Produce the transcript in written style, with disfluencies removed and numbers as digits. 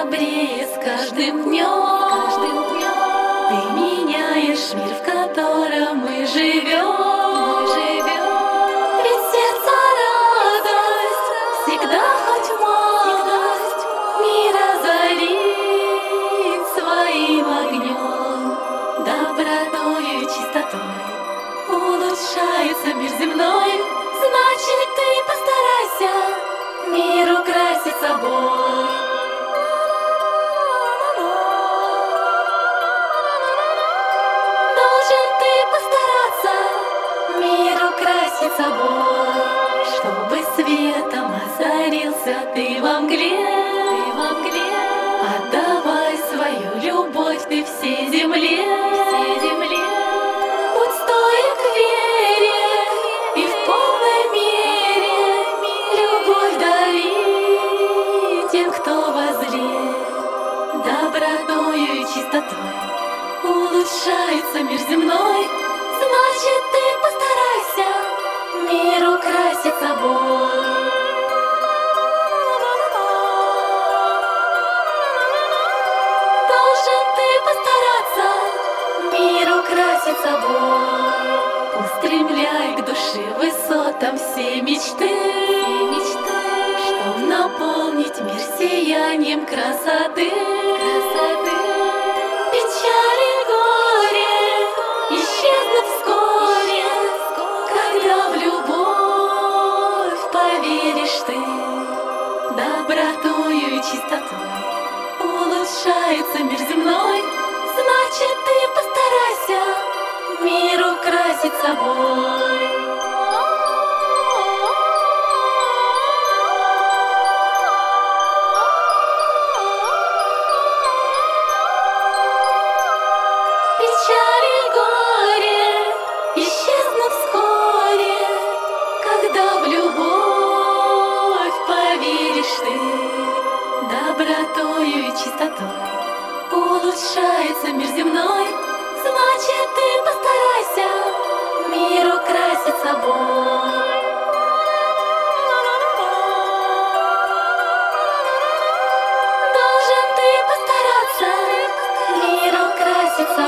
добрее с каждым днем. Ты меняешь мир, в котором мы живем. Ведь сердце радость всегда хоть малость мир озарит своим огнем. Добротою и чистотой улучшается мир земной. Значит, ты постарайся мир украсить собой. Должен ты постараться мир украсить собой, чтобы светом озарился ты во мгле. Отдавай свою любовь ты всей земле. Будь стоек в вере и в полной мере любовь дари тем, кто воззреет. Добротою и чистотой улучшается мир земной. Значит, ты постарайся мир украсить собой. Должен ты постараться мир украсить собой. Устремляй к душе высотам все мечты, чтоб наполнить мир сиянием красоты. Печали, горе исчезнут вскоре, когда в любовь поверишь ты. Добротою и чистотой улучшается мир земной. Значит, ты постарайся мир украсить собой. Печали, горе исчезнут вскоре, когда в любовь поверишь ты. Добротою и чистотой улучшается мир земной. Значит, ты постарайся мир украсить собой. Должен ты постараться мир украсить собой.